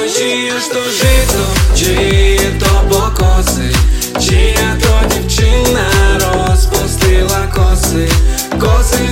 чиєш то жито, чиє то покоси, чия то дівчина розпустила коси, коси